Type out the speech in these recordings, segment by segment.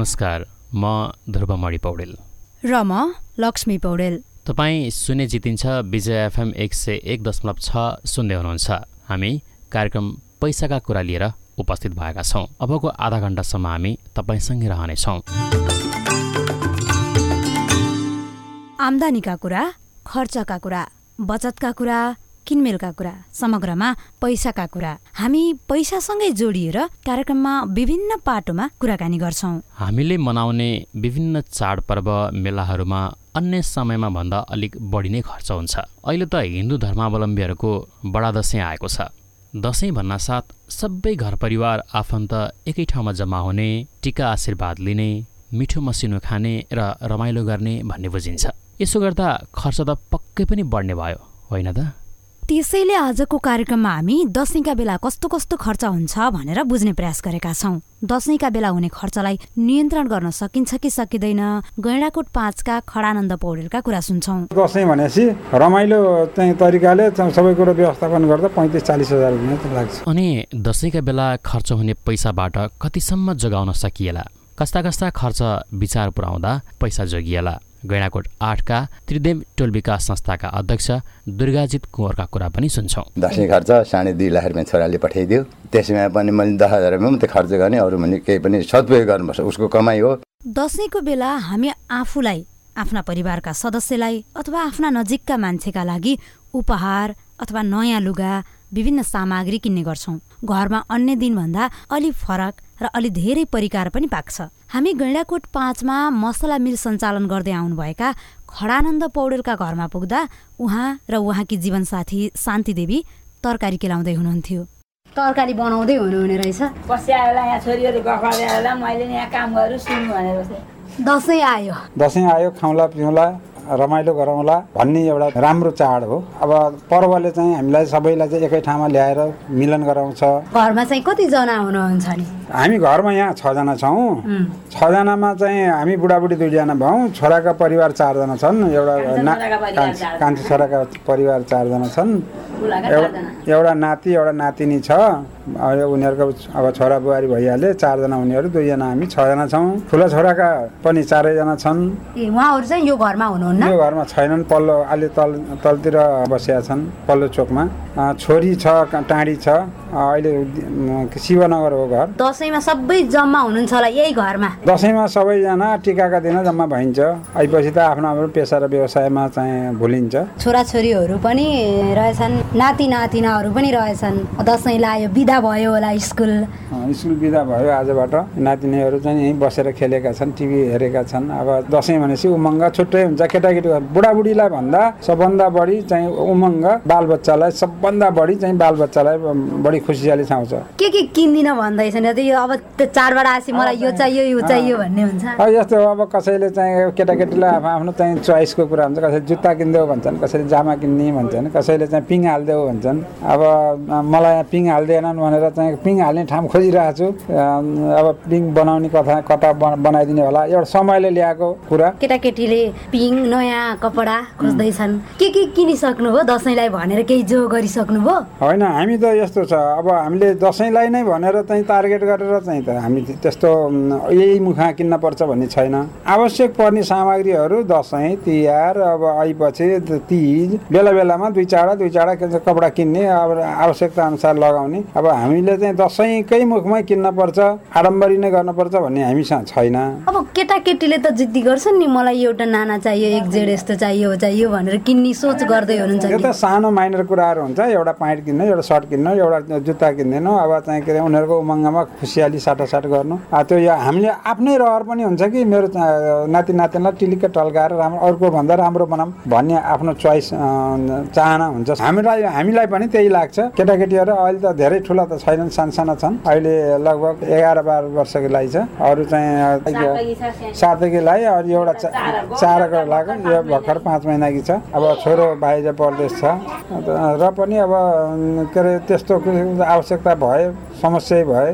नमस्कार, म ध्रुवमणि पौडेल र म लक्ष्मी पौडेल। तपाईँ सुने जितिन्छ विजय एफएम 101.6 सुन्दै हुनुहुन्छ। हामी कार्यक्रम पैसाका कुरा लिएर उपस्थित भएका छौँ। अबको आधा घण्टासम्म हामी तपाईँसँगै रहनेछौँ। आम्दानीका कुरा, खर्चका कुरा, बचतका कुरा, किनमेलका कुरा, समग्रमा पैसाका कुरा। हामी पैसासँगै जोडिएर कार्यक्रममा विभिन्न पाटोमा कुराकानी गर्छौँ। हामीले मनाउने विभिन्न चाडपर्व मेलाहरूमा अन्य समयमा भन्दा अलिक बढी नै खर्च हुन्छ। अहिले त हिन्दू धर्मावलम्बीहरूको बडा दसैँ आएको छ। दसैँ भन्नासाथ सबै घर परिवार आफन्त एकै ठाउँमा जम्मा हुने, टिका आशीर्वाद लिने, मिठो मसिनो खाने र रमाइलो गर्ने भन्ने बुझिन्छ। यसो गर्दा खर्च त पक्कै पनि बढ्ने भयो, होइन त? त्यसैले आजको कार्यक्रममा हामी दसैँका बेला कस्तो कस्तो खर्च हुन्छ भनेर बुझ्ने प्रयास गरेका छौँ। दसैँका बेला हुने खर्चलाई नियन्त्रण गर्न सकिन्छ कि सकिँदैन, गैँडाकोट 5 का खडानन्द पौडेलका कुरा सुन्छौँ। दसैँ भनेपछि रमाइलो तरिकाले सबै कुरो व्यवस्थापन गर्दा 35-40 हजार रुपियाँ लाग्छ। अनि दसैँका बेला खर्च हुने पैसाबाट कतिसम्म जोगाउन सकिएला? कस्ता कस्ता खर्च विचार पुर्याउँदा पैसा जोगिएला? गैँडाकोट 8 का त्रिदेव टोल विकास संस्थाका अध्यक्ष दुर्गाजित कुँवरका कुरा पनि सुन्छौँ। दसैँ खर्च 2.5 लाख रुपियाँ छोराले पठाइदियो। त्यसमा पनि मैले 10,000 रुपियाँ मात्रै खर्च गर्ने, अरू भने केही पनि सदुपयोग गर्नुपर्छ, उसको कमाइ हो। दसैँको बेला हामी आफूलाई, आफ्ना परिवारका सदस्यलाई अथवा आफ्ना नजिकका मान्छेका लागि उपहार अथवा नयाँ लुगा, विभिन्न सामग्री किन्ने गर्छौँ। घरमा अन्य दिनभन्दा अलि फरक र अलि धेरै परिकार पनि पाक्छ। हामी गैँडाकोट 5 मा मसला मिल सञ्चालन गर्दै आउनुभएका खडानन्द पौडेलका घरमा पुग्दा उहाँ र उहाँकी जीवनसाथी शान्ति देवी तरकारी केलाउँदै हुनुहुन्थ्यो। तरकारी बनाउँदै हुनुहुने रहेछ। बस्याला यहाँ छोरीहरू गफाला, मैले यहाँ काम गर्छु सुन्नु भनेर बसेँ। दसैँ आयो, खाउँला पिउँला, रमाइलो गरौँला भन्ने एउटा राम्रो चाड हो। अब पर्वले चाहिँ हामीलाई सबैलाई चाहिँ एकै ठाउँमा ल्याएर मिलन गराउँछ। घरमा चाहिँ कतिजना हुनुहुन्छ नि? हामी घरमा यहाँ 6 जना छौँ। 6 जनामा चाहिँ हामी बुढाबुढी 2 जना भयौँ। छोराका परिवार 4 जना छन्। एउटा कान्छी छोराका परिवार 4 जना छन्। एउटा नाति एउटा नातिनी छ। उनीहरूको अब छोरा बुहारी भइहाले। 4 जना उनीहरू, 2 जना हामी, 6 जना छौँ। ठुला छोराका पनि 4 जना छन्। उहाँहरू चाहिँ यो घरमा हुनुहुन्न? यो घरमा छैनन्, पल्लो अलि तलतिर बसेका छन्, पल्लो चोकमा। छोरी छ, टाढी छ। अहिले शिवनगर हो घर। दसैँमा सबै जम्मा हुनुहुन्छ होला यही घरमा? दसैँमा सबैजना टिकाका दिन जम्मा भइन्छ। आइपछि त आफ्नो आफ्नो पेसा र व्यवसायमा चाहिँ भुलिन्छ। छोराछोरीहरू पनि रहेछन्, नाति नातिनाहरू पनि रहेछन्। दसैँ लाग्यो, बिदा भयो होला स्कुल बिदा भयो आजबाट। नातिनीहरू चाहिँ यहीँ बसेर खेलेका छन्, टिभी हेरेका छन्। अब दसैँ भनेपछि उमङ्ग छुट्टै हुन्छ। केटाकेटी बुढाबुढीलाई भन्दा सबभन्दा बढी चाहिँ उमङ्ग बालबच्चालाई, सबभन्दा बढी चाहिँ बालबच्चालाई बढी खुसियाली छाउँछ। के किन्दिन भन्दैछन्? यो अब चाडबाड आएपछि मलाई यो चाहियो यो चाहियो भन्ने हुन्छ। यस्तो अब कसैले चाहिँ केटाकेटीलाई आफ्नो चाहिँ चोइसको कुरा हुन्छ। कसैले जुत्ता किनिदेऊ भन्छन्, कसैले जामा किन्ने भन्छन्, कसैले चाहिँ पिङ हालिदेऊ भन्छन्। अब मलाई पिङ हालिदिएनन् भनेर चाहिँ पिङ हाल्ने ठाउँ खोजिरहेको छु। अब पिङ बनाउने कता बनाइदिने होला, एउटा समयले ल्याएको कुरा। केटाकेटीले पिङ नयाँ कपडा खोज्दैछन्। के किनिसक्नु भयो दसैँलाई भनेर केही जो गरिसक्नु भयो? होइन, हामी त यस्तो छ, अब हामीले दसैँलाई नै भनेर चाहिँ टार्गेट गरेर चाहिँ त हामी त्यस्तो यही मुखा किन्न पर्छ भन्ने छैन। आवश्यक पर्ने सामग्रीहरू दसैँ तिहार अब आएपछि तीज बेला बेलामा दुई चाडा कपडा किन्ने, अब आवश्यकता अनुसार लगाउने। अब हामीले चाहिँ दसैँकै मुखमै किन्न पर्छ, आडम्बरी नै गर्नुपर्छ भन्ने हामीसँग छैन। अब केटाकेटीले त जिद्दी गर्छन् नि, मलाई एउटा नाना चाहियो, एक जेड यस्तो चाहियो भनेर किन्ने सोच गर्दै हुनुहुन्छ। यो त सानो माइनर कुराहरू हुन्छ। एउटा प्यान्ट किन्नु, एउटा सर्ट किन्नु, एउटा जुत्ता किन्दैनौ। अब चाहिँ के अरे उनीहरूको उमङ्गमा खुसियाली साटासाट गर्नु। त्यो हामीले आफ्नै रहर पनि हुन्छ कि मेरो नाति नातिनीलाई टिलिक्क टल्काएर राम्रो, अर्को भन्दा राम्रो बनाऊँ भन्ने आफ्नो चोइस चाहना हुन्छ। हामीलाई पनि त्यही लाग्छ। केटाकेटीहरू अहिले त धेरै ठुला त छैनन्, सानसाना छन्। अहिले लगभग 11-12 वर्षको लागि छ। अरू चाहिँ 7कै लागि, अरू एउटा 4को लाग्यो। यो भर्खर 5 महिनाकी छ। अब छोरो बाहिर परदेश छ र पनि अब के अरे त्यस्तो आवश्यकता भए, समस्या भए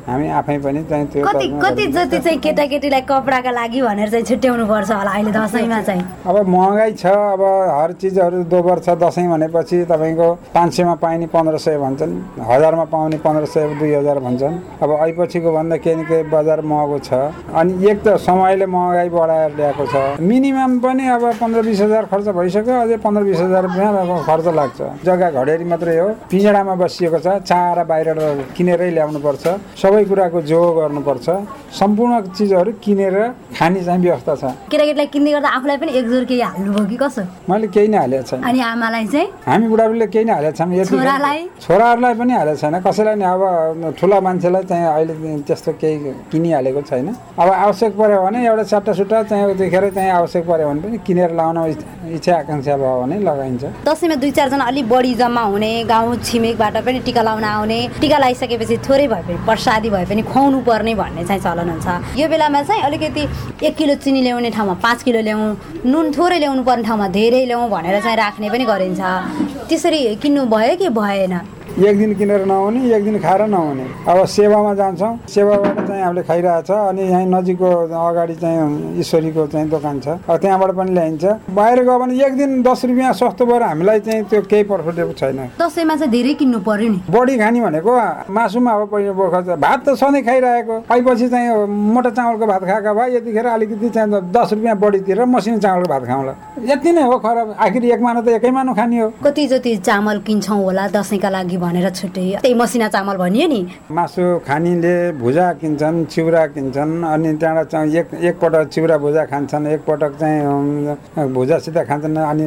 हामी आफै पनि चाहिँ त्यो कति जति चाहिँ केटाकेटीलाई कपडाका लागि भनेर चाहिँ छुट्याउनु पर्छ होला अहिले दसैँमा चाहिँ? अब महँगाई छ, अब हर चिजहरू दोबर छ। दसैँ भनेपछि तपाईँको 500 मा पाइने 1500 भन्छन्, 1000 मा पाउने 1500 2000 भन्छन्। अब अहिपछिको भन्दा केही न केही बजार महँगो छ। अनि एक त समयले महँगाई बढाएर ल्याएको छ। मिनिमम पनि अब 15-20 हजार खर्च भइसक्यो, अझै 15-20 हजार रुपियाँ खर्च लाग्छ। जग्गा घडेरी मात्रै हो, पिँजडामा बसिएको छ, चारा बाहिर किनेरै ल्याउनुपर्छ, सबै कुराको जोग गर्नुपर्छ, सम्पूर्ण चिजहरू किनेर खाने चाहिँ व्यवस्था छ। केटाकेटीलाई किन्दै गर्दा आफूलाई पनि एकजोर केही हाल्नुभयो कि कसो? मैले केही नै हालेको छैन। अनि आमालाई चाहिँ? हामी बुढाबुढीले केही नै हालेको छैन। छोराहरूलाई पनि हालेको छैन, कसैलाई नि। अब ठुला मान्छेलाई चाहिँ अहिले त्यस्तो केही किनिहालेको छैन। अब आवश्यक पर्यो भने एउटा चाट्टा सुट्टा चाहिँ त्यतिखेर चाहिँ आवश्यक पर्यो भने पनि किनेर लाउन इच्छा आकाङ्क्षा भयो भने लगाइन्छ। दसैँमा 2-4 जना अलिक बढी जम्मा हुने, गाउँ छिमेकबाट पनि टिका लाउन आउने, टिका लगाइसकेपछि थोरै भए पनि प्रसादी भए पनि खुवाउनु पर्ने भन्ने चाहिँ चलन हुन्छ। यो बेलामा चाहिँ अलिकति 1 किलो चिनी ल्याउने ठाउँमा 5 किलो ल्याउँ, नुन थोरै ल्याउनु पर्ने ठाउँमा धेरै ल्याउँ भनेर चाहिँ राख्ने पनि गरिन्छ। त्यसरी किन्नु भयो कि भएन? एक दिन किनेर नहुने, एक दिन खाएर नहुने। अब सेवामा जान्छौँ, सेवाबाट चाहिँ हामीले खाइरहेछ। अनि यहाँ नजिकको अगाडि चाहिँ ईश्वरीको चाहिँ दोकान छ, अब त्यहाँबाट पनि ल्याइन्छ। बाहिर गयो भने एक दिन 10 रुपियाँ सस्तो भएर हामीलाई चाहिँ त्यो केही प्रफिटेबल छैन। दसैँमा चाहिँ धेरै किन्नु पर्यो नि। बढी खाने भनेको मासुमा अब पहिलो खर्च, भात त सधैँ खाइरहेको, अहिपछि चाहिँ मोटा चामलको भात खाएका भए यतिखेर अलिकति चाहिँ 10 रुपियाँ बढीतिर मसिनो चामलको भात खाउँला। यति नै हो खराब। आखिर एक मानो त एकै मानो खाने हो। कति जति चामल किन्छौँ होला दसैँका लागि भनेर छुट्टै त्यही मसिना चामल भनियो नि। मासु खानेले भुजा किन्छन्, चिउरा किन्छन्, अनि त्यहाँबाट चाहिँ एकपटक चिउरा भुजा खान्छन्, एकपटक चाहिँ भुजासित खान्छन्। अनि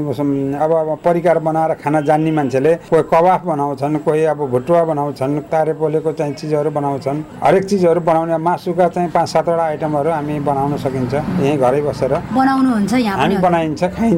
अब परिकार बनाएर खाना जान्ने मान्छेले कोही कबाब बनाउँछन्, कोही अब भुटुवा बनाउँछन्, तारे पोलेको चाहिँ चिजहरू बनाउँछन्। हरेक चिजहरू बनाउने मासुका चाहिँ 5-7 वटा आइटमहरू हामी बनाउन सकिन्छ यहीँ घरै बसेर। बनाउनुहुन्छ यहाँ? हामी बनाइन्छ,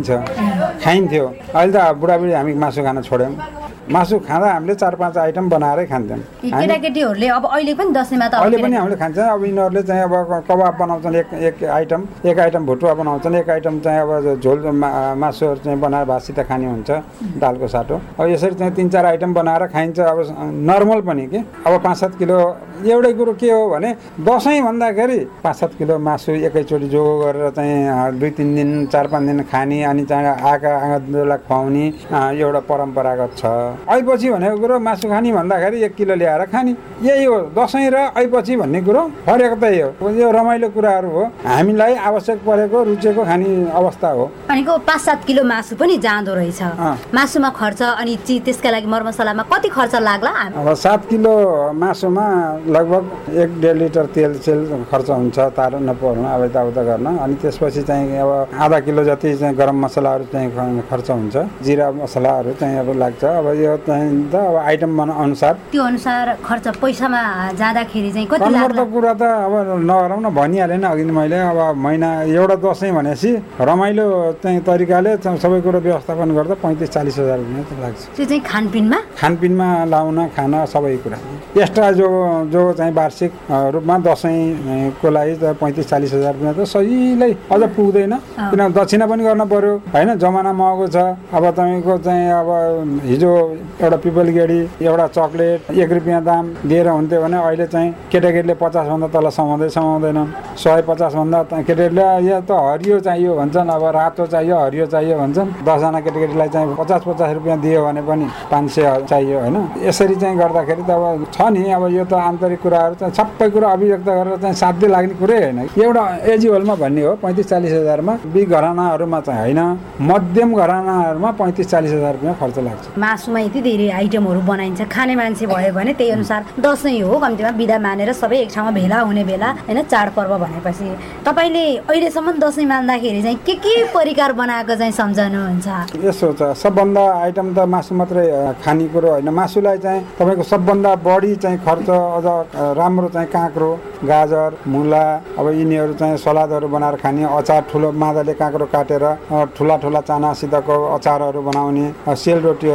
खाइन्थ्यो। अहिले त बुढाबुढी हामी मासु खान छोड्यौँ। मासु खाँदा हामीले 4-5 आइटम बनाएरै खान्छौँ। केटाकेटीहरूले अब अहिले पनि दसैँमा त अहिले पनि हामीले खान्छ। अब यिनीहरूले चाहिँ अब कबाब बनाउँछन्, एक आइटम भुटुवा बनाउँछन्, एक आइटम चाहिँ अब झोल मासुहरू चाहिँ बनाएर भातसित खाने हुन्छ, दालको साटो। अब यसरी चाहिँ 3-4 आइटम बनाएर खाइन्छ। अब नर्मल पनि के अब 5-7 किलो। एउटै कुरो के हो भने दसैँ भन्दाखेरि 5-7 किलो मासु एकैचोटि जोग गरेर चाहिँ 2-3 दिन 4-5 दिन खाने, अनि चाहिँ आँगनलाई खुवाउने एउटा परम्परागत छ। अहिपछि भनेको कुरो मासु खाने भन्दाखेरि 1 किलो ल्याएर खाने, यही हो। दसैँ र अहिपछि भन्ने कुरो फरक त्यही हो। यो रमाइलो कुराहरू हो, हामीलाई आवश्यक परेको रुचेको खाने अवस्था हो। भनेको 5-7 किलो मासु पनि जाँदो रहेछ। मासुमा खर्च अनि त्यसका लागि मरमसलामा कति खर्च लाग्ला? अब 7 किलो मासुमा लगभग 1.5 लिटर तेल खर्च हुन्छ तार्न पर्न, अब यताउता गर्न। अनि त्यसपछि चाहिँ अब आधा किलो जति चाहिँ गरम मसलाहरू चाहिँ खर्च हुन्छ, जिरा मसलाहरू चाहिँ अब लाग्छ। अब यो चाहिँ त अब आइटम अनुसार त्यो अनुसार खर्च पैसामा जाँदाखेरि चाहिँ कति लाग्छ? कुरा त अब नगरौँ न, भनिहालेन अघि मैले। अब महिना एउटा दसैँ भनेपछि रमाइलो चाहिँ तरिकाले सबै कुरो व्यवस्थापन गर्दा 35-40 हजार रुपियाँ लाग्छ। त्यो चाहिँ खानपिनमा लाउन खान सबै कुरा एक्स्ट्रा जो चाहिँ वार्षिक रूपमा दसैँको लागि त 35-40 हजार रुपियाँ त सजिलै अझ पुग्दैन। किनभने दक्षिणा पनि गर्न पर्यो होइन, जमाना महँगो छ। अब तपाईँको चाहिँ अब हिजो एउटा पिपल गेडी एउटा चक्लेट 1 रुपियाँ दाम दिएर हुन्थ्यो भने अहिले चाहिँ केटाकेटीले 50 भन्दा तल समाउँदैनन्। 150 भन्दा केटाकेटीले यो त हरियो चाहियो भन्छन्, अब रातो चाहियो, हरियो चाहियो भन्छन्। 10 जना केटाकेटीलाई चाहिँ 50-50 रुपियाँ दियो भने पनि 500 चाहियो होइन। यसरी चाहिँ गर्दाखेरि त अब छ नि। अब यो त आन्तरिक कुराहरू चाहिँ सबै कुरा अभिव्यक्त गरेर चाहिँ साध्य लाग्ने कुरै होइन। एउटा एजिवलमा भन्ने हो 35-40 हजारमा। बिग घरानाहरूमा चाहिँ होइन, मध्यम घरानाहरूमा 35-40 हजार रुपियाँ खर्च लाग्छ। मासुमा यति धेरै आइटमहरू बनाइन्छ, खाने मान्छे भयो भने त्यही अनुसार दसैँ हो, कम्तीमा बिदा मानेर सबै एक ठाउँमा भेला हुने बेला होइन, चाडपर्व भनेपछि तपाईँले अहिलेसम्म दसैँ मान्दाखेरि चाहिँ के परिकार बनाएको चाहिँ सम्झनुहुन्छ? यसो छ, सबभन्दा आइटम त मासु मात्रै खानेकुरो होइन। मासुलाई चाहिँ तपाईँको सबभन्दा बढी चाहिँ खर्च अझ राम्रो चाहिँ काँक्रो, गाजर, मुला, अब यिनीहरू चाहिँ सलादहरू बनाएर खाने, अचार ठुलो मादाले काँक्रो काटेर ठुला चानासितको अचारहरू बनाउने, सेलरोटीहरू पकाउने,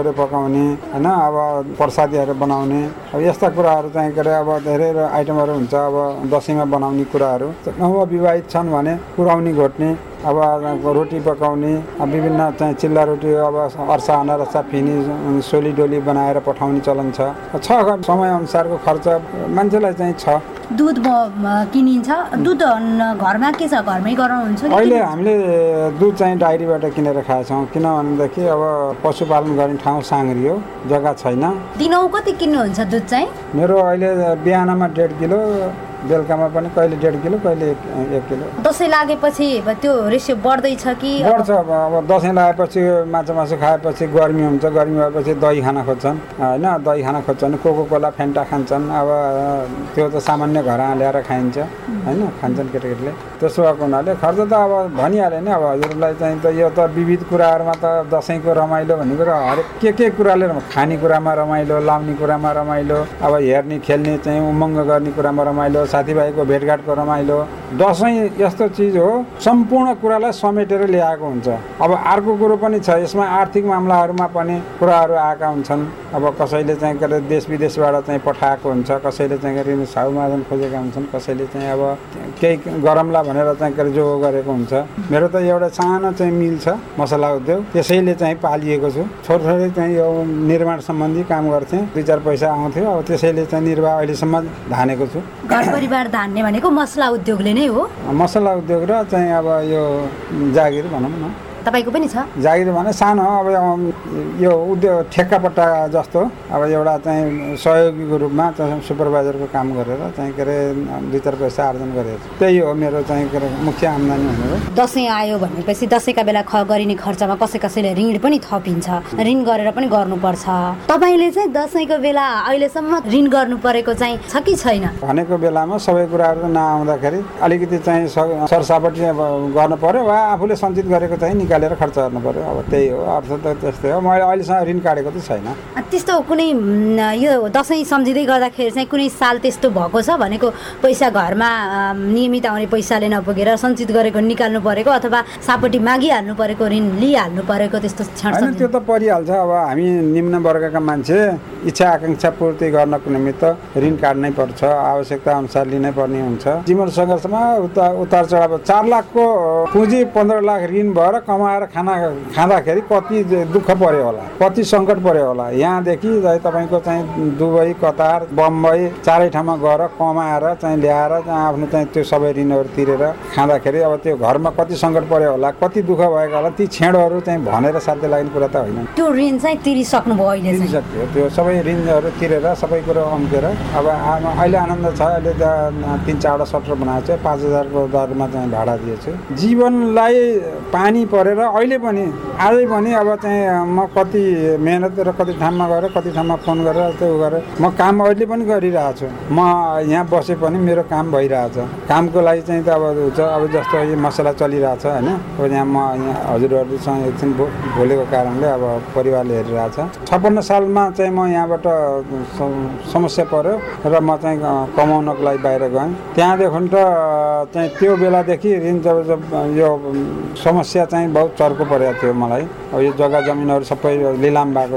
बनाउने होइन अब प्रसादीहरू बनाउने अब यस्ता कुराहरू चाहिँ के अरे अब धेरै आइटमहरू हुन्छ अब दसैँमा बनाउने कुराहरू नवविवाहित छन् भने पुर्याउनी घोट्ने अब रोटी पकाउने विभिन्न चाहिँ चिल्ला रोटी अब अर्सा अनारसा फिनी सोली डोली बनाएर पठाउने चलन छ समयअनुसारको खर्च मान्छेलाई चाहिँ छ। दुध किनिन्छ दुध घरमा के छ घरमै गराउनुहुन्छ अहिले हामीले दुध चाहिँ डायरीबाट किनेर खाएछौँ किनभनेदेखि अब पशुपालन गर्ने ठाउँ साङ्ग्री हो जग्गा छैन। दिनौ कति किन्नुहुन्छ दुध चाहिँ? मेरो अहिले बिहानमा 1.5 किलो बेलुकामा पनि कहिले 1.5 किलो कहिले 1 किलो। दसैँ लागेपछि त्यो रेसियो बढ्दैछ कि? बढ्छ। अब दसैँ लागेपछि माछा खाएपछि गर्मी हुन्छ गर्मी भएपछि दही खान खोज्छन् होइन दही खान खोज्छन् कोकोकोला फेन्टा खान्छन् अब त्यो त सामान्य घर ल्याएर खाइन्छ होइन खान्छन् केटाकेटीले। त्यसो भएको हुनाले खर्च त अब भनिहालेँ नि अब हजुरलाई चाहिँ त यो त विविध कुराहरूमा त दसैँको रमाइलो भनेको हरेक के कुराले खानेकुरामा रमाइलो लाउने कुरामा रमाइलो अब हेर्ने खेल्ने चाहिँ उमङ्ग गर्ने कुरामा रमाइलो साथीभाइको भेटघाटको रमाइलो। दसैँ यस्तो चिज हो सम्पूर्ण कुरालाई समेटेर ल्याएको हुन्छ। अब अर्को कुरो पनि छ यसमा आर्थिक मामलाहरूमा पनि कुराहरू आएका हुन्छन्। अब कसैले चाहिँ के अरे देश विदेशबाट चाहिँ पठाएको हुन्छ कसैले चाहिँ के अरे साहुमाजन खोजेका हुन्छन् कसैले चाहिँ अब केही गरमला भनेर चाहिँ के अरे जो गरेको हुन्छ। मेरो त एउटा सानो चाहिँ मिल छ मसला उद्योग त्यसैले चाहिँ पालिएको छु। छोरछोरी चाहिँ यो निर्माण सम्बन्धी काम गर्थेँ 2-4 पैसा आउँथ्यो अब त्यसैले चाहिँ निर्वाह अहिलेसम्म धानेको छु। परिवार धान्ने भनेको मसला उद्योगले नै हो? मसला उद्योग र चाहिँ अब यो जागिर भनौँ न। तपाईको पनि छ? जागिर भने सानो अब यो उद्योग ठेक्कापट्टा जस्तो अब एउटा चाहिँ सहयोगीको रूपमा चाहिँ सुपरभाइजरको काम गरेर चाहिँ के अरे 2-4 पैसा आर्जन गरेको छु। त्यही हो मेरो चाहिँ के अरे मुख्य आम्दानी भनेको। दसैँ आयो भनेपछि दसैँका बेला गरिने खर्चमा कसैले ऋण पनि थपिन्छ ऋण गरेर पनि गर्नुपर्छ। तपाईँले चाहिँ दसैँको बेला अहिलेसम्म ऋण गर्नु परेको चाहिँ छ कि छैन? भनेको बेलामा सबै कुराहरू नआउँदाखेरि अलिकति चाहिँ सरसापट्टि गर्नु पर्यो वा आफूले सञ्चित गरेको चाहिँ निकालेर खर्च गर्नु पर्यो। अब त्यही हो अर्थ त त्यस्तै हो। मैले अहिलेसम्म ऋण काटेको त छैन। त्यस्तो कुनै यो दसैँ सम्झिँदै गर्दाखेरि चाहिँ कुनै साल त्यस्तो भएको छ भनेको पैसा घरमा नियमित आउने पैसाले नपुगेर सञ्चित गरेको निकाल्नु परेको अथवा सापट्टि मागिहाल्नु परेको ऋण लिइहाल्नु परेको त्यस्तो क्षण? होइन त्यो त परिहाल्छ। अब हामी निम्न वर्गका मान्छे इच्छा आकाङ्क्षा पूर्ति गर्नको निमित्त ऋण काट्नै पर्छ आवश्यकता अनुसार लिनै पर्ने हुन्छ। जीवन सङ्घर्षमा उतार चढाव 4 लाखको पुँजी 15 लाख ऋण भएर कमाएर खाँदाखेरि कति दुःख पर्यो होला कति सङ्कट पर्यो होला। यहाँदेखि तपाईँको चाहिँ दुबई कतार बम्बई चारै ठाउँमा गएर कमाएर चाहिँ ल्याएर आफ्नो चाहिँ त्यो सबै ऋणहरू तिरेर खाँदाखेरि अब त्यो घरमा कति सङ्कट पर्यो होला कति दुःख भएको होला। ती क्षणहरू चाहिँ भनेर साध्य लाग्ने कुरा त होइन। त्यो ऋण चाहिँ तिरिसक्नु भयो अहिले? तिरिसक्यो त्यो सबै ऋणहरू तिरेर सबै कुरो अम्केर अब अहिले आनन्द छ। अहिले त 3-4वटा सटर बनाएको छु 5000 को दरमा चाहिँ भाडा दिएछु। जीवनलाई पानी परेर अहिले पनि आजै पनि अब चाहिँ म कति मेहनत र कति ठाउँमा गएर कति ठाउँमा फोन गरेर त्यो गरेर म काम अहिले पनि गरिरहेको छु। म यहाँ बसे पनि मेरो काम भइरहेछ। कामको लागि चाहिँ त अब हुन्छ अब जस्तो यो मसला चलिरहेछ होइन। अब यहाँ म यहाँ हजुरहरूसँग एकछिन बोलेको कारणले अब परिवारले हेरिरहेछ। 56 सालमा चाहिँ म यहाँबाट समस्या पर्यो र म चाहिँ कमाउनको लागि बाहिर गएँ। त्यहाँदेखि त चाहिँ त्यो बेलादेखि ऋण जब यो समस्या चाहिँ बहुत चर्को परेको थियो मलाई। अब यो जग्गा जमिनहरू सबै लिलाम भएको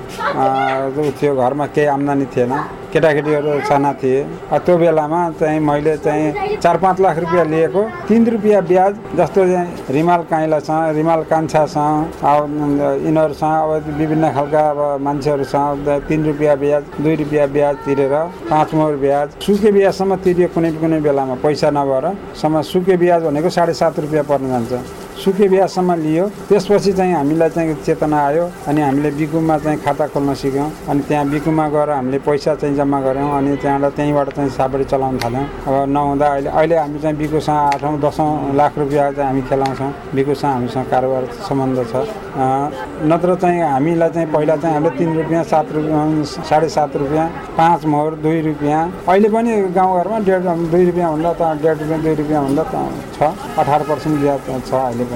थियो घरमा केही आम्दानी थिएन केटाकेटीहरू साना थिए। त्यो बेलामा चाहिँ मैले चाहिँ 4-5 लाख रुपियाँ लिएको 3 रुपियाँ ब्याज जस्तो चाहिँ रिमाल काइलासँग रिमाल कान्छासँग अब यिनीहरूसँग अब विभिन्न खालका अब मान्छेहरूसँग 3 रुपियाँ ब्याज 2 रुपियाँ ब्याज तिरेर 5 मोहर ब्याज सुके ब्याजसम्म तिरियो। कुनै बेलामा पैसा नभएर सम्म सुके ब्याज भनेको 7.5 रुपियाँ पर्न जान्छ। सुके ब्याजसम्म लियो। त्यसपछि चाहिँ हामीलाई चाहिँ चेतना आयो अनि हामीले बिकुमा चाहिँ खाता खोल्न सिक्यौँ। अनि त्यहाँ बिकुमा गएर हामीले पैसा चाहिँ जम्मा गऱ्यौँ अनि त्यहीँबाट चाहिँ सापडी चलाउन थाल्यौँ। अब नहुँदा अहिले हामी चाहिँ बिकुसँग 8-10 लाख रुपियाँ चाहिँ हामी खेलाउँछौँ। बिकुसँग हामीसँग कारोबार सम्बन्ध छ। नत्र चाहिँ हामीलाई चाहिँ पहिला चाहिँ हामीले 3 रुपियाँ 7 रुपियाँ 7.5 रुपियाँ 5 मोहर 2 रुपियाँ अहिले पनि गाउँघरमा 2 रुपियाँ भन्दा त 1.5 रुपियाँ 2 रुपियाँ भन्दा त छ। 18% ब्याज छ अहिले पनि।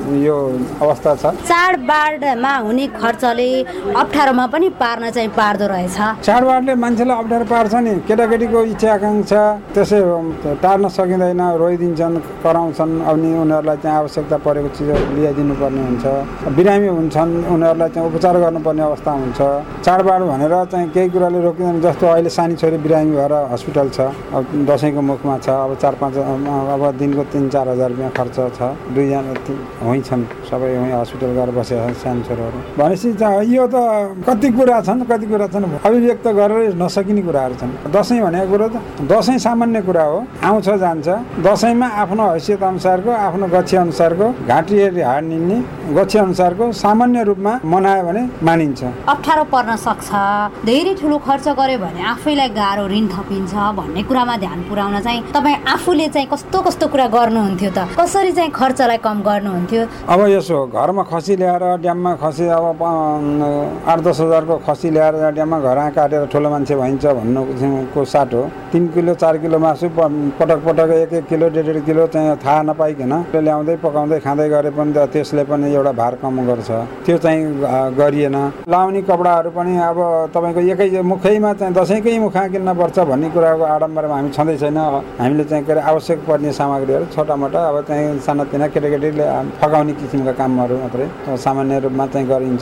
यो अवस्था छ। चाडबाडमा हुने खर्चले अप्ठ्यारोमा पनि पार्न चाहिँ पार्दो रहेछ। चाडबाडले मान्छेलाई अप्ठ्यारो पार्छ नि। केटाकेटीको इच्छा आकाङ्क्षा त्यसै टार्न सकिँदैन, रोइदिन्छन्, कराउँछन्। अनि उनीहरूलाई चाहिँ आवश्यकता परेको चिजहरू ल्याइदिनु पर्ने हुन्छ। बिरामी हुन्छन्, उनीहरूलाई चाहिँ उपचार गर्नुपर्ने अवस्था हुन्छ। चाडबाड भनेर चाहिँ केही कुराले रोकिँदैन। जस्तो अहिले सानी छोरी बिरामी भएर हस्पिटल छ, अब दसैँको मुखमा छ, अब 4-5 अब दिनको 3-4 हजार रुपियाँ खर्च छ। 2जना वहीँ छन्, सबै वहीँ हस्पिटल गएर बसेका छन् सानो छोराहरू। भनेपछि यो त कति कुरा छन् अभिव्यक्त गरेर नसकिने कुराहरू छन्। दसैँ भनेको कुरो त दसैँ सामान्य कुरा हो, आउँछ जान्छ। दसैँमा आफ्नो हैसियत अनुसारको, आफ्नो गच्छी अनुसारको, घाँटी हेरी हाड निल्ने गच्छी अनुसारको सामान्य रूपमा मनायो भने मानिन्छ। अप्ठ्यारो पर्न सक्छ, धेरै ठुलो खर्च गर्यो भने आफैलाई गाह्रो, ऋण थपिन्छ भन्ने कुरामा ध्यान पुर्याउन चाहिँ तपाईँ आफूले चाहिँ कस्तो कस्तो कुरा गर्नुहुन्थ्यो त? कसरी चाहिँ खर्चलाई कम गर्नुहुन्थ्यो? अब यसो घरमा खसी ल्याएर ड्याममा खसी, अब 8-10 हजारको खसी ल्याएर ड्याममा घर काटेर ठुलो मान्छे भइन्छ भन्नुको साट हो। 3 किलो 4 किलो मासु पटक 1-1 किलो 1.5 किलो चाहिँ थाहा नपाइकन ल्याउँदै पकाउँदै खाँदै गरे पनि त त्यसले पनि एउटा भार कम गर्छ। त्यो चाहिँ गरिएन। लाउने कपडाहरू पनि अब तपाईँको एकै मुखैमा चाहिँ दसैँकै मुखा किन्न पर्छ भन्ने कुराको आडम्बरमा हामी छँदै छैन। हामीले चाहिँ के अरे आवश्यक पर्ने सामग्रीहरू छोटामोटा अब चाहिँ सानातिना केटाकेटीले फकाउने किसिमका कामहरू मात्रै सामान्य रूपमा चाहिँ गरिन्छ।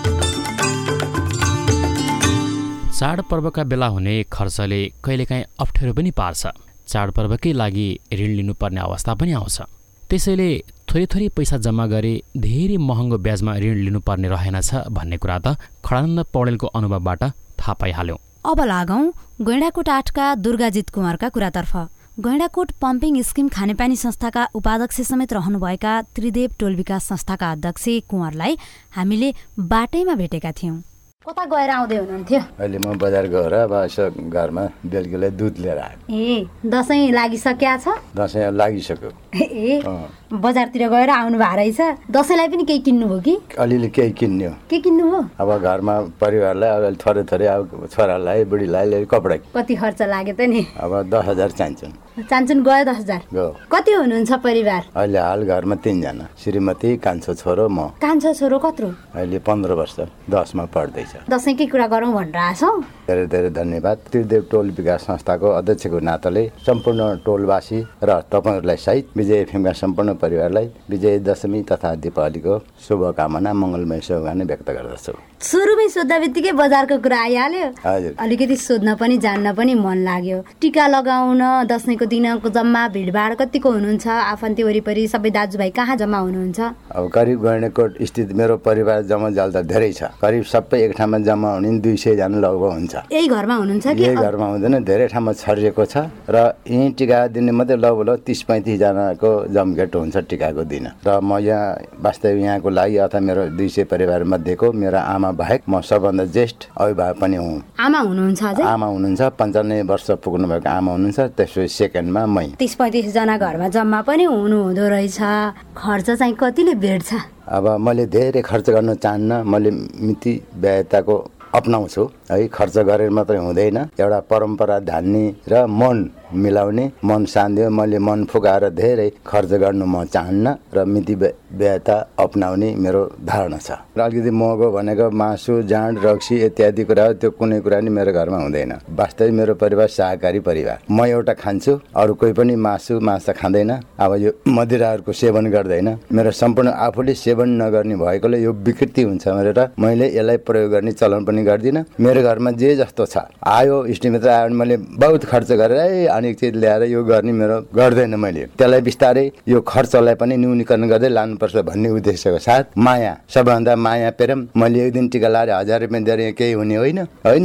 चाडपर्वका बेला हुने खर्चले कहिलेकाहीँ अप्ठ्यारो पनि पार्छ। चाडपर्वकै लागि ऋण लिनुपर्ने अवस्था पनि आउँछ। त्यसैले थोरै पैसा जम्मा गरे धेरै महँगो ब्याजमा ऋण लिनुपर्ने रहेनछ भन्ने कुरा त खडानन्द पौडेलको अनुभवबाट थाहा पाइहाल्यौँ। अब लागौँ गैँडाकोट 8का दुर्गाजित कुमारका कुरातर्फ। गैँडाकोट पम्पिङ स्किम खानेपानी संस्थाका उपाध्यक्ष समेत रहनुभएका त्रिदेव टोल विकास संस्थाका अध्यक्ष कुँवरलाई हामीले बाटैमा भेटेका थियौँ। कता गएर आउँदै हुनुहुन्थ्यो? अहिले म बजार गएर अब यसो घरमा बेलुकीलाई दुध लिएर आएँ। ए, दसैँ लागिसक्या छ? दसैँ लागिसक्यो। ए, बजारतिर गएर आउनु भएको रहेछ। दसैँलाई पनि केही किन्नुभयो कि? अलिअलि केही किन्यो। के किन्नुभयो? अब घरमा परिवारलाई अब थोरै अब छोरालाई बुढीलाई कपडा। कति खर्च लाग्यो त नि? अब 10,000 चाहिन्छन्। गयो 10,000? गयो। कति हुनुहुन्छ परिवार? अहिले हाल घरमा 3 जना, श्रीमती, कान्छो छोरो, म। कान्छो छोरो कत्रो? अहिले 15 वर्ष, 10मा पढ्दैछ। दसैँकै कुरा गरौँ भनेर आछौ? धेरै धेरै धन्यवाद। त्रिदेव टोल विकास संस्थाको अध्यक्षको नाताले सम्पूर्ण टोलवासी र तपाईँहरूलाई सहित विजय एफएमका सम्पूर्ण परिवारलाई विजय दशमी तथा दीपावलीको शुभकामना, मङ्गलमय शुभकामना व्यक्त गर्दछु। सुरुमै सोध्दा बित्तिकै बजारको कुरा आइहाल्यो। हजुर। अलिकति सोध्न पनि जान्न पनि मन लाग्यो। टिका लगाउन दसैँको दिनको जम्मा भिडभाड कतिको हुनुहुन्छ? आफन्ती वरिपरि सबै दाजुभाइ कहाँ जम्मा हुनुहुन्छ? अब करिब गैँडाकोट स्थित मेरो परिवार जम्मा जाल त धेरै छ। करिब सबै एक ठाउँमा जम्मा हुने 200 जना लगभग हुन्छ। यही घरमा हुनुहुन्छ कि? यही घरमा हुँदैन, धेरै ठाउँमा छरिएको छ र यहीँ टिका दिने मात्रै लगभग 30-35 जनाको जमघट हुन्छ टिकाको दिन। र म यहाँ वास्तविक यहाँको लागि अथवा मेरो 200 परिवार मध्येको मेरो आमा बाहेक म सबभन्दा ज्येष्ठ अभिभावक पनि हुँ। आमा हुनुहुन्छ अझै? आमा हुनुहुन्छ, 95 वर्ष पुग्नु भएको आमा हुनुहुन्छ, त्यसपछि सेकेन्डमा मै। 30-35 जना घरमा जम्मा पनि हुँदो रहेछ। खर्च चाहिँ कतिले भेट्छ? अब मैले धेरै खर्च गर्न चाहन्न, मैले मिति व्ययताको अपनाउँछु है। खर्च गरेर मात्रै हुँदैन, एउटा परम्परा धान्ने र मन मिलाउने, मन शान्ति। मैले मन फुकाएर धेरै खर्च गर्नु म चाहन्न र मिति व्ययता अपनाउने मेरो धारणा छ। र अलिकति महँगो भनेको मासु, जाँड, रक्सी इत्यादि कुरा त्यो कुनै कुरा नि मेरो घरमा हुँदैन। वास्तविक मेरो परिवार शाकाहारी परिवार। म एउटा खान्छु, अरू कोही पनि मासु माछा खाँदैन। अब यो मदिराहरूको सेवन गर्दैन। मेरो सम्पूर्ण आफूले सेवन नगर्ने भएकोले यो विकृति हुन्छ भनेर मैले यसलाई प्रयोग गर्ने चलन पनि गर्दिनँ। मेरो घरमा जे जस्तो छ आयो, इष्टमित्र आयो भने मैले बहुत खर्च गरेर अनेक चिज ल्याएर यो गर्ने मेरो गर्दैन। मैले त्यसलाई बिस्तारै यो खर्चलाई पनि न्यूनीकरण गर्दै लानुपर्छ भन्ने उद्देश्यको साथ माया, सबभन्दा माया प्रेम। मैले एक दिन टिका लाएर 1000 रुपियाँ दिएर केही हुने होइन,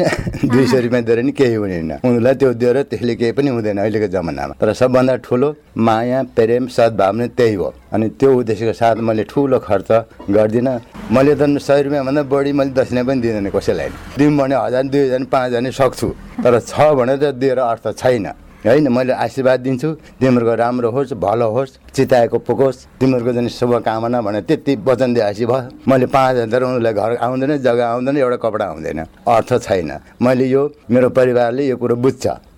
200 रुपियाँ दिएर नि केही हुने होइन। उनीहरूलाई त्यो दिएर त्यसले केही पनि हुँदैन अहिलेको जमानामा। तर सबभन्दा ठुलो माया प्रेम सद्भाव नै त्यही हो। अनि त्यो उद्देश्यको साथ मैले ठुलो खर्च गर्दिनँ। मैले त 100 रुपियाँ भन्दा बढी मैले दक्षिणा पनि दिँदैन कसैलाई। दिउँ भने 1000, 2000, 5000 सक्छु, तर छ भने त दिएर अर्थ छैन होइन। मैले आशीर्वाद दिन्छु, तिमीहरूको राम्रो होस्, भलो होस्, चिताएको पुगोस्, तिमीहरूको चाहिँ शुभकामना भनेर त्यति वचन दिएपछि भयो। मैले 5000 दिएर उनीहरूलाई घर आउँदैन, जग्गा आउँदैन, एउटा कपडा आउँदैन, अर्थ छैन। मैले यो मेरो परिवारले यो कुरो बुझ्छ।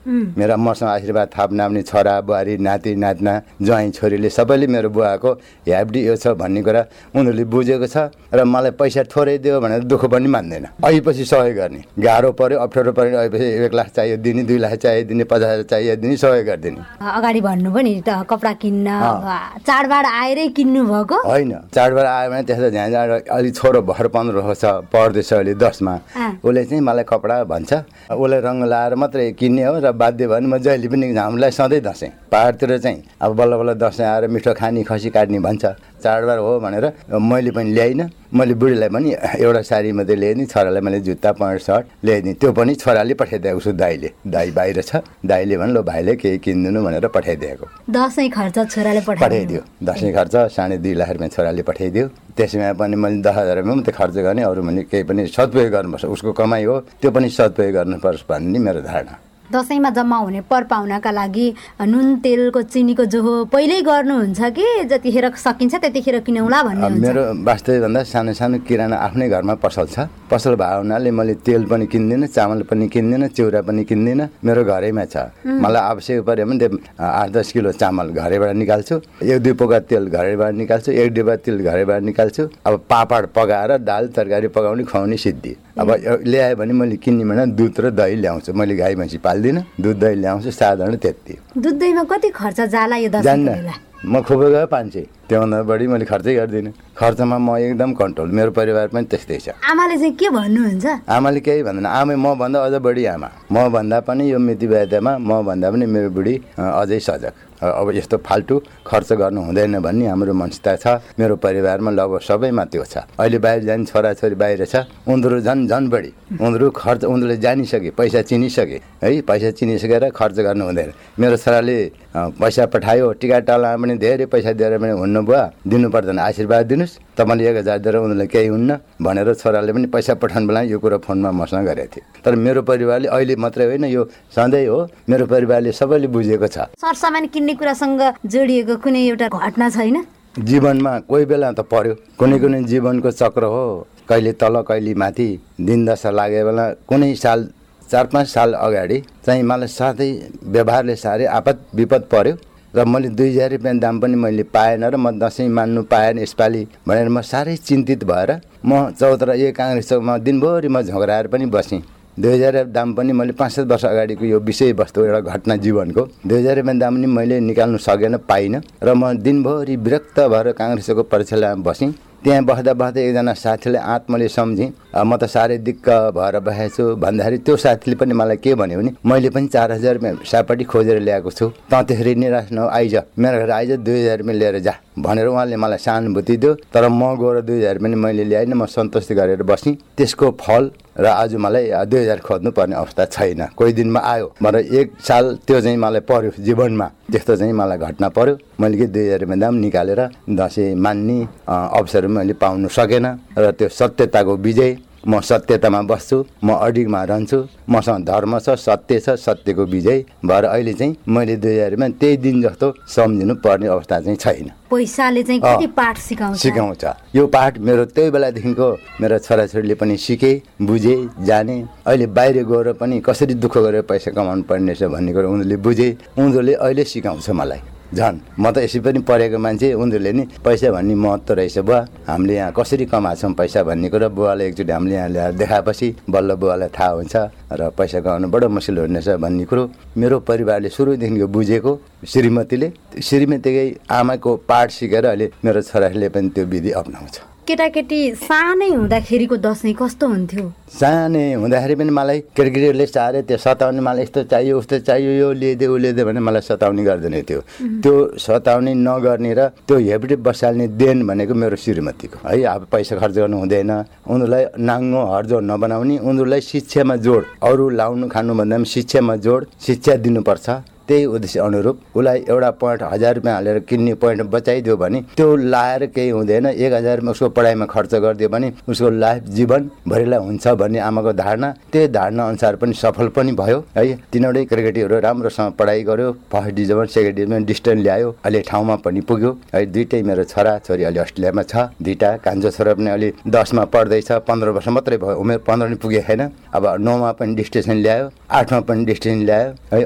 मेरा मसँग आशीर्वाद थाप्न आउने छोरा बुहारी नाति नातिना ज्वाइँ छोरीले सबैले मेरो बुवाको ह्याप्डी यो छ भन्ने कुरा उनीहरूले बुझेको छ र मलाई पैसा थोरै दियो भनेर दुःख पनि मान्दैन। अहिपछि सहयोग गर्ने, गाह्रो पर्यो अप्ठ्यारो पर्यो, अहिपछि 1 लाख चाहियो दिने, 2 लाख चाहियो दिने, 50,000 चाहियो दिने, सहयोग गरिदिने। अगाडि भन्नु पनि कपडा किन्न चाडबाड आएरै किन्नु भएको होइन। चाडबाड आयो भने त्यस्तो झ्याझ्याड अलि छोरो भर 15 वर्ष पढ्दैछ अहिले 10 मा, उसले चाहिँ मलाई कपडा भन्छ, उसले रङ लाएर मात्रै किन्ने हो र बाध्य भयो भने म जहिले पनि हामीलाई सधैँ दसैँ पहाडतिर चाहिँ अब बल्ल बल्ल दसैँ आएर मिठो खाने खसी काट्ने भन्छ। चाडबाड हो भनेर मैले पनि ल्याइनँ। मैले बुढीलाई पनि एउटा साडी मात्रै ल्याइदिएँ, छोरालाई मैले जुत्ता प्यान्ट सर्ट ल्याइदिएँ। त्यो पनि छोराले पठाइदिएको छु दाइले, दाइ बाहिर छ, दाइले भने ल भाइले केही किनिदिनु भनेर पठाइदिएको। दसैँ खर्च छोराले पठाइदियो, दसैँ खर्च 2.5 लाख रुपियाँ छोराले पठाइदियो। त्यसमा पनि मैले 10,000 रुपियाँ मात्रै खर्च गर्ने, अरू भने केही पनि सदुपयोग गर्नुपर्छ, उसको कमाइ हो त्यो पनि सदुपयोग गर्नुपर्छ भन्ने मेरो धारणा। दसैँमा जम्मा हुने परपाहुनाका लागि नुन तेलको चिनीको जोहो पहिल्यै गर्नुहुन्छ कि जतिखेर सकिन्छ त्यतिखेर किनौला भन्ने हुन्छ? मेरो वास्तविक भन्दा सानो सानो किराना आफ्नै घरमा पसल छ। पसल भएको हुनाले मैले तेल पनि किन्दिनँ, चामल पनि किन्दिनँ, चिउरा पनि किन्दिनँ, मेरो घरैमा छ। मलाई आवश्यक पऱ्यो भने 8-10 किलो चामल घरैबाट निकाल्छु, 1-2 पोका तेल घरैबाट निकाल्छु, 1 डिब्बा तेल घरैबाट निकाल्छु। अब पापड पकाएर दाल तरकारी पकाउने खुवाउने सिद्धि। अब ल्यायो भने मैले किन्ने भने दुध र दही ल्याउँछु। मैले गाई भैँसी पाल्दिनँ, दुध दही ल्याउँछु, साधारण त्यति। दुध दहीमा कति खर्च जाला यो दसैँको बेला? म खुबै गयो 500, त्योभन्दा बढी मैले खर्चै गर्दिनँ। खर्चमा म एकदम कन्ट्रोल, मेरो परिवार पनि त्यस्तै छ। आमाले चाहिँ के भन्नुहुन्छ? आमाले केही भन्दैन, आमा म भन्दा अझ बढी आमा, म भन्दा पनि यो मिति बाध्यमा म भन्दा पनि मेरो बुढी अझै सजग। अब यस्तो फाल्टु खर्च गर्नु हुँदैन भन्ने हाम्रो मानसिकता छ। मेरो परिवारमा लगभग सबैमा त्यो छ। अहिले बाहिर जाने छोराछोरी बाहिर छ, उनीहरू झन् बढी, उनीहरू खर्च उनीहरूले जानिसके, पैसा चिनिसके है, पैसा चिनिसकेर खर्च गर्नु हुँदैन। मेरो छोराले पैसा पठायो, टिका टालामा पनि धेरै पैसा दिएर पनि हुन्न बुवा, दिनु पर्दैन, आशीर्वाद दिनुहोस्, तपाईँले 1,000 दिएर उनीहरूलाई केही हुन्न भनेर छोराले पनि पैसा पठाउनु बेला यो कुरा फोनमा मसँग गरेको थियो। तर मेरो परिवारले अहिले मात्रै होइन, यो सधैँ हो, मेरो परिवारले सबैले बुझेको छ। सरसामान किन्ने कुरासँग जोडिएको कुनै एउटा घटना छैन? जीवनमा कोही बेला त पर्यो, कुनै जीवनको चक्र हो, कहिले तल कहिले माथि। दिन दशा लागेको बेला कुनै साल 4-5 साल अगाडि चाहिँ मलाई साथै व्यवहारले साह्रै आपद विपद पर्यो र मैले 2,000 रुपियाँ दाम पनि मैले पाएन र म दसैँ मान्नु पाएन यसपालि भनेर म साह्रै चिन्तित भएर म चौतारा काङ्ग्रेस चौकमा दिनभरि म झगडाएर पनि बसेँ। 2,000 दाम पनि मैले 5-7 वर्ष अगाडिको यो विषयवस्तु एउटा घटना जीवनको 2,000 रुपियाँ दाम पनि मैले निकाल्नु सकेन, पाइनँ र म दिनभरि विरक्त भएर काङ्ग्रेसको परीक्षामा बसेँ। त्यहाँ बस्दा एकजना साथीले आत्मले सम्झेँ, म त साह्रै दिक्क भएर बसेको छु भन्दाखेरि त्यो साथीले पनि मलाई के भन्यो भने मैले पनि 4,000 रुपियाँ सापट्टि खोजेर ल्याएको छु, त त्यसरी निराश न आइज, मेरो घर आइज, 2,000 रुपियाँ लिएर जा भनेर उहाँले मलाई सहानुभूति दियो। तर म गएर 2,000 पनि मैले ल्याइनँ, म सन्तुष्टि गरेर बसेँ। त्यसको फल र आज मलाई 2,000 खोज्नु पर्ने अवस्था छैन। कोही दिनमा आयो भनेर 1 साल त्यो चाहिँ मलाई पर्यो जीवनमा, त्यस्तो चाहिँ मलाई घटना पर्यो। मैले कि 2,000 रुपियाँ दाम निकालेर दसैँ मान्ने अवसर मैले पाउनु सकेन र त्यो सत्यताको विजय। म सत्यतामा बस्छु, म अडिगमा रहन्छु, मसँग धर्म छ, सत्य छ, सत्यको विजय भएर अहिले चाहिँ मैले 2,000 रुपियाँ त्यही दिन जस्तो सम्झिनु पर्ने अवस्था चाहिँ छैन। पैसाले चाहिँ कति पाठ सिकाउँछ। यो पाठ मेरो त्यही बेलादेखिको मेरो छोराछोरीले पनि सिके, बुझे, जाने। अहिले बाहिर गएर पनि कसरी दुःख गरेर पैसा कमाउनु पर्ने रहेछ भन्ने कुरा उनीहरूले बुझे, उनीहरूले अहिले सिकाउँछ मलाई। झन् म त यसै पनि पढेको मान्छे, उनीहरूले नि पैसा भन्ने महत्त्व रहेछ बुवा, हामीले यहाँ कसरी कमाछौँ पैसा भन्ने कुरा बुवालाई एकचोटि हामीले यहाँ ल्याएर देखाएपछि बल्ल बुवालाई थाहा हुन्छ र पैसा कमाउनु बडो मुस्किल हुनेछ भन्ने कुरो मेरो परिवारले सुरुदेखिको बुझेको। श्रीमतीकै आमाको पाठ सिकेर अहिले मेरो छोराले पनि त्यो विधि अप्नाउँछ। केटाकेटी सानै हुँदाखेरिको दसैँ कस्तो हुन्थ्यो? सानै हुँदाखेरि पनि मलाई केटाकेटीहरूले साह्रै त्यो सताउने, मलाई यस्तो चाहियो उस्तो चाहियो, यो ल्याइदे ऊ ल्याइदे भने मलाई सताउने गर्दैन थियो। त्यो सताउने नगर्ने र त्यो हेबिट बसाल्ने देन भनेको मेरो श्रीमतीको है। अब पैसा खर्च गर्नु हुँदैन, उनीहरूलाई नाङ्गो हर्जो नबनाउने, उनीहरूलाई शिक्षामा जोड, अरू लाउनु खानु भन्दा पनि शिक्षामा जोड, शिक्षा दिनुपर्छ। त्यही उद्देश्य अनुरूप उसलाई एउटा पोइन्ट 1000 रुपियाँ हालेर किन्ने पोइन्ट बचाइदियो भने त्यो लाएर केही हुँदैन, 1000 रुपियाँ उसको पढाइमा खर्च गरिदियो भने उसको लाइफ जीवनभरिलाई हुन्छ भन्ने आमाको धारणा, त्यही धारणा अनुसार पनि सफल पनि भयो है। तिनीवटै केटाकेटीहरू राम्रोसँग पढाइ गर्यो, first division second division distinction ल्यायो, अहिले ठाउँमा पनि पुग्यो है। दुईटै मेरो छोरा छोरी अहिले अस्ट्रेलियामा छ, दुईटा। कान्छो छोरा पनि अहिले 10मा पढ्दैछ, 15 वर्ष मात्रै भयो, उमेर 15 नि पुगेको छैन। अब 9मा पनि डिस्टिङसन ल्यायो, 8मा पनि डिस्टिङसन ल्यायो है।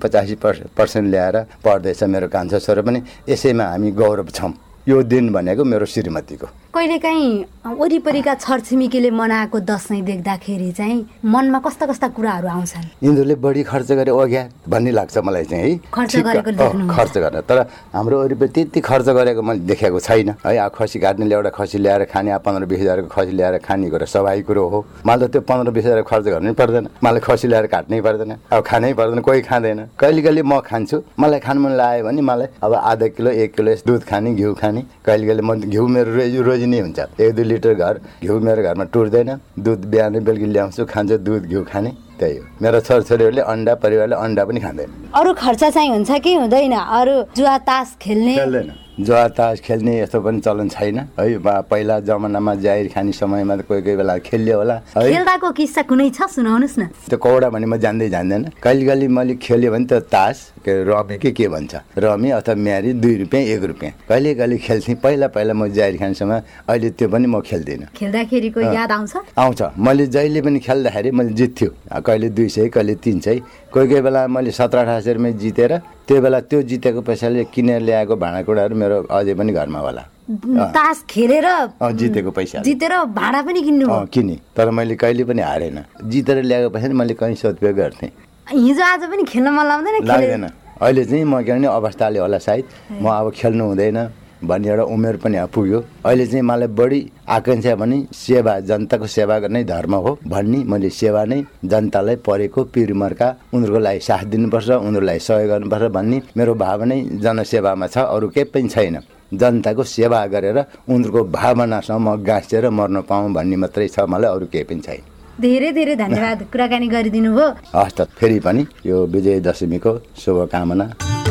80-85% ल्याएर पढ्दैछ मेरो कान्छो छोरा पनि। यसैमा हामी गौरव छौँ। यो दिन भनेको मेरो श्रीमतीको। कहिलेकाहीँ वरिपरिका छरछिमेकीले मनाएको दसैँ देख्दाखेरि चाहिँ मनमा कस्ता कस्ता कुराहरू आउँछन्? यिनीहरूले बढी खर्च गरे ओग्या भन्ने लाग्छ मलाई चाहिँ है, खर्च गर्न। तर हाम्रो वरिपरि त्यति खर्च गरेको मैले देखेको छैन है। खसी काट्नेले एउटा खसी ल्याएर खाने, 15-20 हजारको खसी ल्याएर खाने कुरा स्वाभाविक कुरो हो। मलाई त त्यो 15-20 हजार खर्च गर्नै पर्दैन, मलाई खसी ल्याएर काट्नै पर्दैन, अब खानै पर्दैन, कोही खाँदैन। कहिले कहिले म खान्छु, मलाई खानु मन लाग्यो भने मलाई अब आधा किलो 1 किलो दुध खाने, घिउ खाने। कहिले कहिले म घिउ मेरो रोजी नै हुन्छ, 1-2 लिटर घिउ मेरो घरमा टुट्दैन। दुध बिहानै बेलुकी ल्याउँछु, खान्छु, दुध घिउ खाने, त्यही हो। मेरो छोराछोरीहरूले अन्डा, परिवारले अन्डा पनि खाँदैन। अरू खर्च चाहिँ हुन्छ कि हुँदैन? अरू जुवा तास खेल्दैन, जुवा तास खेल्ने यस्तो पनि चलन छैन है। पहिला जमानामा जाहिर खाने समयमा त कोही बेला खेल्यो होला है। खेल्दाको किस्सा कुनै छ, सुनाउनुस् न। त्यो कौडा भने म जान्दैन। कहिले कहिले मैले खेल्यो भने त तास रमी के भन्छ, रमी अथवा म्यारी 2 रुपियाँ 1 रुपियाँ कहिले कहिले खेल्थेँ पहिला म जाहिर खाने समय। अहिले त्यो पनि म खेल्दिनँ। खेल्दाखेरिको याद आउँछ। मैले जहिले पनि खेल्दाखेरि मैले जित्थ्यो, कहिले 200 कहिले 300। कोही बेला मैले 17-18 रुपियाँ जितेर त्यो बेला त्यो जितेको पैसाले किनेर ल्याएको भाँडाकुँडाहरू मेरो अझै पनि घरमा होला। तास खेलेर जितेको पैसा जितेर भाँडा पनि किने, तर मैले कहिले पनि हारेन। जितेर ल्याएको पैसा मैले कहीँ सदुपयोग गर्थेँ। हिजो आज पनि खेल्न मन लाग्दैन। अहिले चाहिँ म के अवस्थाले होला सायद म अब खेल्नु हुँदैन भन्ने एउटा उमेर पनि पुग्यो। अहिले चाहिँ मलाई बढी आकांक्षा भने सेवा, जनताको सेवा गर्ने धर्म हो भन्ने। मैले सेवा नै जनतालाई परेको पिरमर्का उनीहरूको लागि साथ दिनुपर्छ, उनीहरूलाई सहयोग गर्नुपर्छ भन्ने मेरो भावना जनसेवामा छ। अरू केही पनि छैन। जनताको सेवा गरेर उनीहरूको भावनासँग म गाँसेर मर्न पाऊँ भन्ने मात्रै छ मलाई, अरू केही पनि छैन। धेरै धेरै धन्यवाद कुराकानी गरिदिनु भयो। हस् त, फेरि पनि यो विजय दशमीको शुभकामना।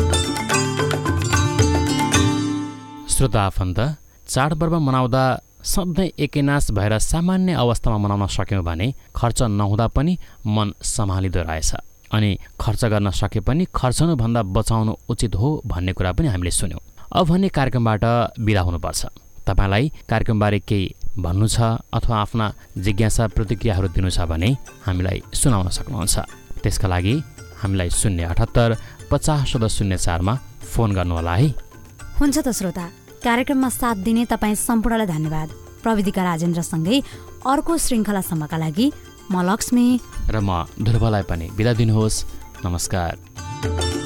श्रोता आफन्त, चाडपर्व मनाउँदा सधैँ एकैनास भएर सामान्य अवस्थामा मनाउन सक्यौँ भने खर्च नहुँदा पनि मन सम्हालिँदो रहेछ। अनि खर्च गर्न सके पनि खर्चनुभन्दा बचाउनु उचित हो भन्ने कुरा पनि हामीले सुन्यौँ। अब भन्ने कार्यक्रमबाट बिदा हुनुपर्छ। तपाईँलाई कार्यक्रमबारे केही भन्नु छ अथवा आफ्ना जिज्ञासा प्रतिक्रियाहरू दिनु छ भने हामीलाई सुनाउन सक्नुहुन्छ। त्यसका लागि हामीलाई 078 50 04मा फोन गर्नुहोला है। हुन्छ त श्रोता, कार्यक्रममा साथ दिने तपाईँ सम्पूर्णलाई धन्यवाद। प्रविधिका राजेन्द्रसँगै अर्को श्रृङ्खलासम्मका लागि म लक्ष्मी र म ध्रुवलाई पनि बिदा दिनुहोस्। नमस्कार।